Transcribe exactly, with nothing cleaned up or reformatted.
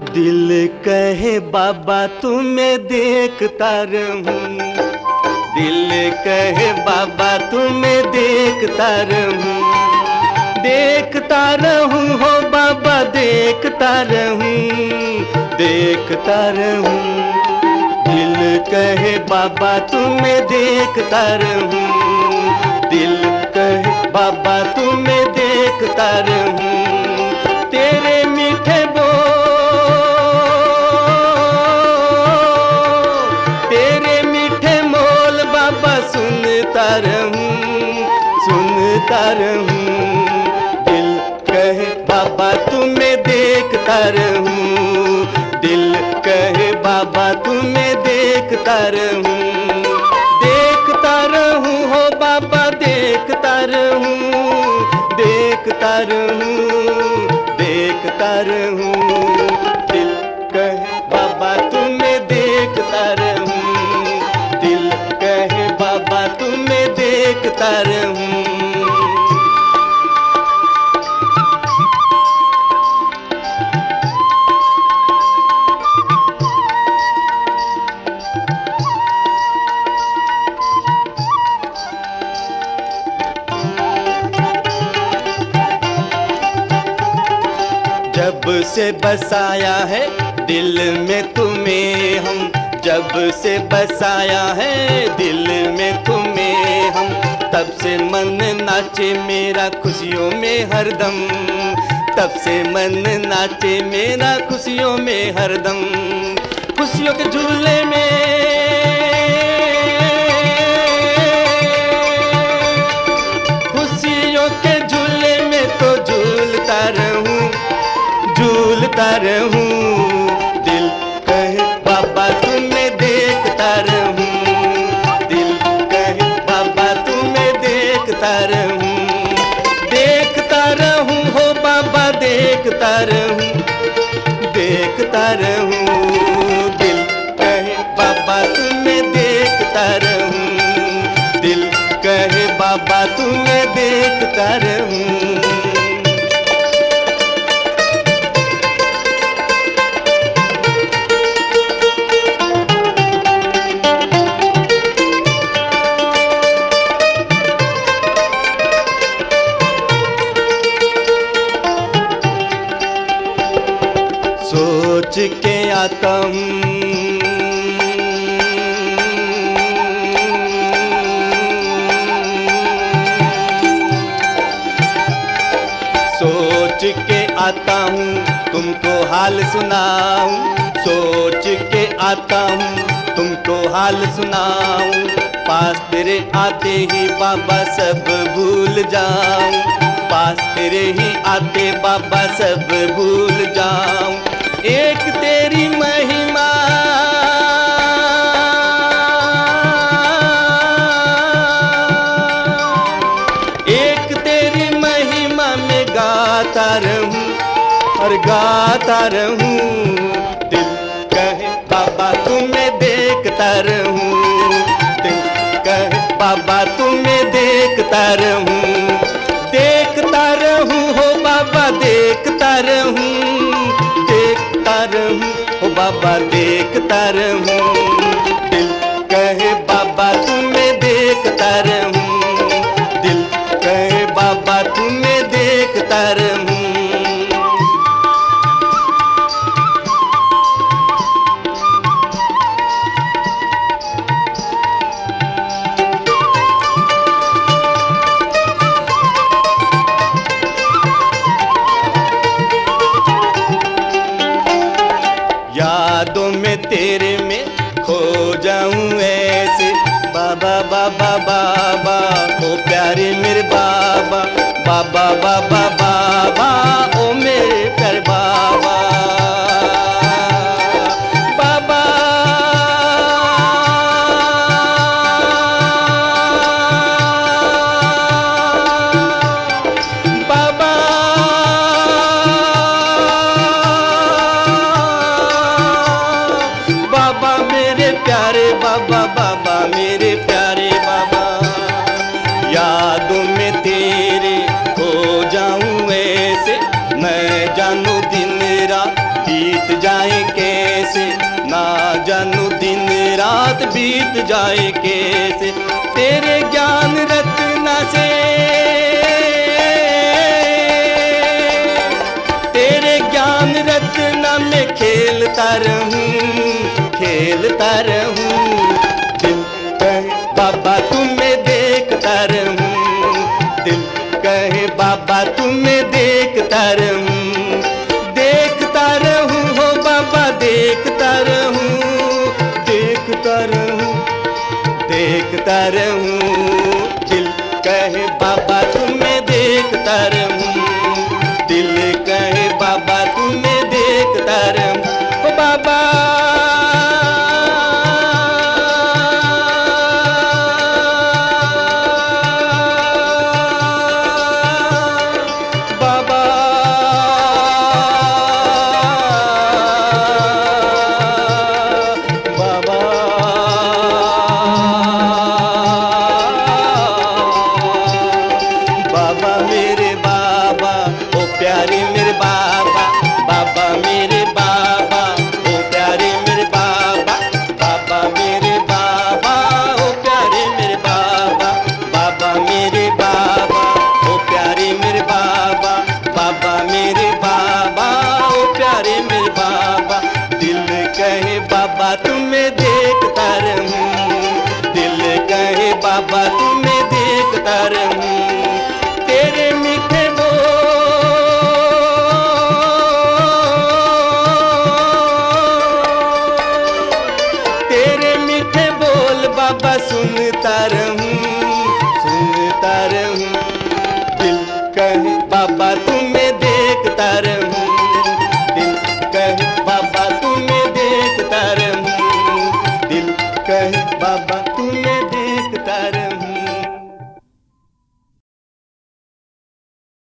दिल कहे बाबा तुम्हें देखता रहूं, दिल कहे बाबा तुम्हें देखता रहूं, देखता रहूं हो बाबा देखता रहूं, देखता रहूं। दिल कहे बाबा तुम्हें देखता रहूं, दिल कहे बाबा तुम्हें देखता रहूं। तेरे मीठे बोल, तेरे मीठे मोल बाबा सुनता रहूं, सुनता रहूं। दिल कहे बाबा तुम्हें देखता रहूं, दिल कहे बाबा तुम्हें देखता रहूं, देखता रहूं हो बाबा देखता रहूं, देखता रहूं, देखता रहूं। दिल कहे बाबा तुम्हें देखता रहूं, दिल कहे बाबा तुम्हें देखता रहूं। जब से बसाया है दिल में तुम्हें हम, जब से बसाया है दिल में तुम्हें हम, तब से मन नाचे मेरा खुशियों में हरदम, तब से मन नाचे मेरा खुशियों में हरदम। खुशियों के झूले में, खुशियों के झूले में तो झूलता रहूं, झूलता रहूं। दिल कहे बाबा तुम्हें देखता रहूं, दिल कहे बाबा तुम्हें देखता रहूं, देखता रहूं हो बाबा देखता रहूं, देखता रहूं। दिल कहे बाबा तुम्हें देखता रहूं, दिल कहे बाबा तुम्हें देखता रहूं। सोच के आता हूँ, सोच के आता हूँ तुमको हाल सुनाऊं, सोच के आता हूँ तुमको हाल सुनाऊं। पास तेरे आते ही बाबा सब भूल जाऊं, पास तेरे ही आते बाबा सब भूल जाऊं। एक तेरी महिमा, एक तेरी महिमा में गाता रहूं और गाता रहूं। दिल कहे बाबा तुम्हें देखता रहूं, दिल कहे बाबा तुम्हें देखता रहूं, देखता रहूं हो बाबा देखता रहूं, देखता रहूं हो बाबा देखता रहूं। दिल कहे बाबा तुम्हें देखता रहूं, दिल कहे बाबा तुम्हें देखता रहूं। यादों में तेरे में खो जाऊं ऐसे, बाबा बाबा बाबा ओ प्यारे मेरे बाबा, बाबा बाबा बाबा ओ मेरे प्यारे बाबा, बाबा बाबा बाबा मेरे प्यारे बाबा, बाबा मेरे प्यारे बाबा। यादों में तेरे खो जाऊं ऐसे, मैं जानू दिन रात बीत जाए ना जानू दिन रात बीत जाए कैसे, तेरे ज्ञान रत्ना से, तेरे ज्ञान रत्ना में खेलता रहूं, खेलता रहूं। दिल कहे बाबा तुम्हें देखता रहूं, दिल कहे बाबा तुम्हें देखता रहूं, देखता रहूं हो बाबा देखता रहूं, देखता रहूं, देखता रहूं। दिल कहे बाबा तुम्हें देखता रहूं, दिल कहे बाबा तुम्हें देखता रहूं। ओ बाबा प्यारे मेरे बाबा, बाबा मेरे बाबा, ओ प्यारे मेरे बाबा, बाबा मेरे बाबा, ओ प्यारे मेरे बाबा, बाबा मेरे बाबा, ओ प्यारे मेरे बाबा, बाबा मेरे बाबा, ओ प्यारे मेरे बाबा। दिल कहे बाबा तुम्हें देखता रहूं, दिल कहे बाबा तुम्हें देखता रहूं। तेरे मीठे बाबा सुनता रहूं, सुनता रहूं। दिल कहे बाबा तुम्हें देखता रहूं, दिल कहे बाबा तुम्हें देखता रहूं, दिल कहे बाबा तुम्हें